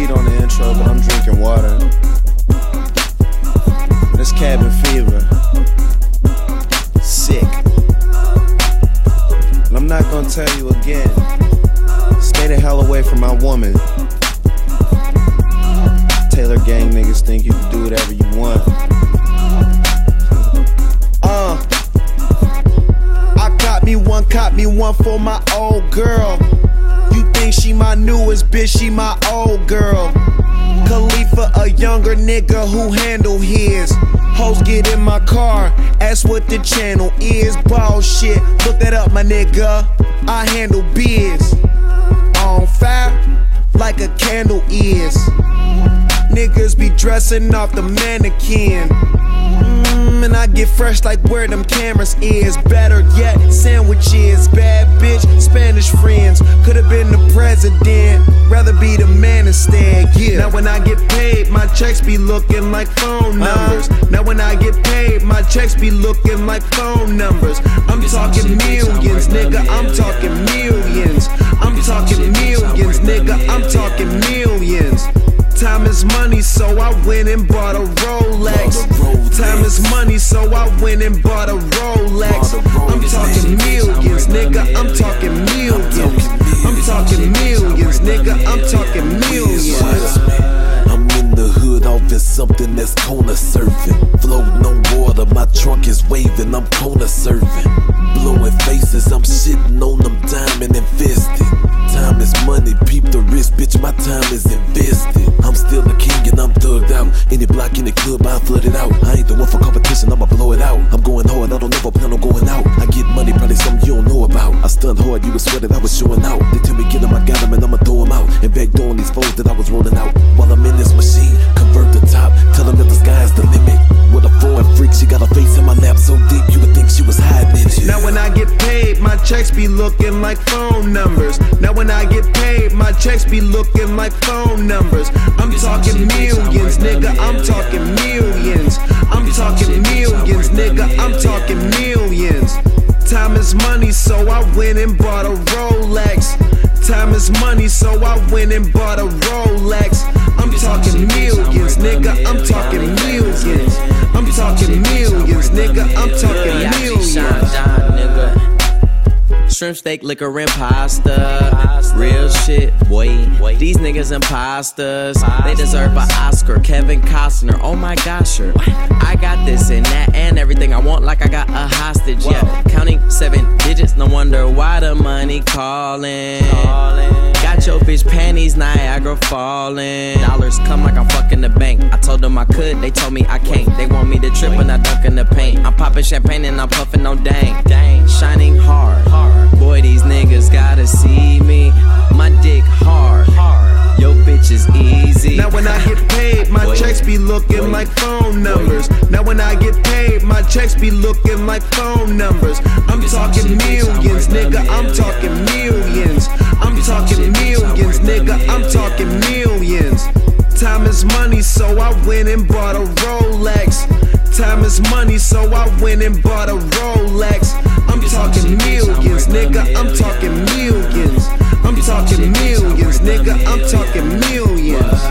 beat on the intro, but I'm drinking water. This cabin fever. Sick. And I'm not gonna tell you again. Stay the hell away from my woman. Taylor gang niggas think you can do whatever you want. Caught me one for my old girl. You think she my newest bitch, she my old girl. Khalifa, a younger nigga who handle his. Hoes get in my car, ask what the channel is. Bullshit, look that up, my nigga. I handle biz. On fire, like a candle is. Niggas be dressing off the mannequin. And I get fresh like where them cameras is. Better yet, sandwiches. Bad bitch, Spanish friends. Could've been the president, rather be the man instead, yeah. Now when I get paid, my checks be looking like phone numbers. Now when I get paid, my checks be looking like phone numbers. I'm talking millions, nigga, I'm talking millions. I'm talking millions, nigga, I'm talking millions. Time is money, so I went and bought a Rolex. Time is money, so I went and bought a Rolex. I'm talking millions, nigga, I'm talking millions. I'm talking millions, nigga, I'm talking millions. I'm in the hood off in something that's corner surfing. Floating on water, my trunk is waving, I'm corner surfing. Blowing faces, I'm shitting on them diamond invested. Time is money, peep the wrist, bitch, my time is invested. I'm still the king and I'm thugged out. Any block in the club, I flood it out. I ain't the one for competition, I'ma blow it out. I'm going hard, I don't ever plan on going out. I get money, probably something you don't know about. I stunned hard, you was sweating, I was showing out. They tell me get them, I got them and I'ma throw them out. And backdooring these foes that I was rolling out. While I'm in this machine, convert the top, tell them that the sky's the limit. With a foreign freak, she got her face in my lap so deep, you would think she was hiding it. Now when I get paid, my checks be looking like phone numbers. Now when I get paid, my checks be looking like phone numbers. I'm talking millions, nigga, I'm talking millions. I'm talking millions, nigga, I'm talking millions. Time is money, so I went and bought a Rolex. Time is money, so I went and bought a Rolex. I'm talking millions, nigga, I'm talking millions. I'm talking millions, nigga, I'm talking millions. Shrimp, steak, liquor, and pasta. Real shit, boy. These niggas imposters. They deserve an Oscar. Kevin Costner, oh my gosh, sure. I got this and that and everything I want, like I got a hostage. Yeah, counting 7 digits, no wonder why the money calling. Got your bitch panties, Niagara falling. Dollars come like I'm fucking the bank. I told them I could, they told me I can't. They want me to trip when I dunk in the paint. I'm popping champagne and I'm puffing on dang. Shining hard. Boy, these niggas gotta see me. My dick hard. Yo, bitch is easy. Now when I get paid, my checks be looking like phone numbers. Now when I get paid, my checks be looking like phone numbers. I'm talking millions, nigga, I'm talking millions. I'm talking millions, nigga, I'm talking millions. Time is money, so I went and bought a Rolex. Time is money, so I went and bought a Rolex. I'm talking millions, nigga, I'm talking millions. I'm talking millions, nigga, I'm talking millions.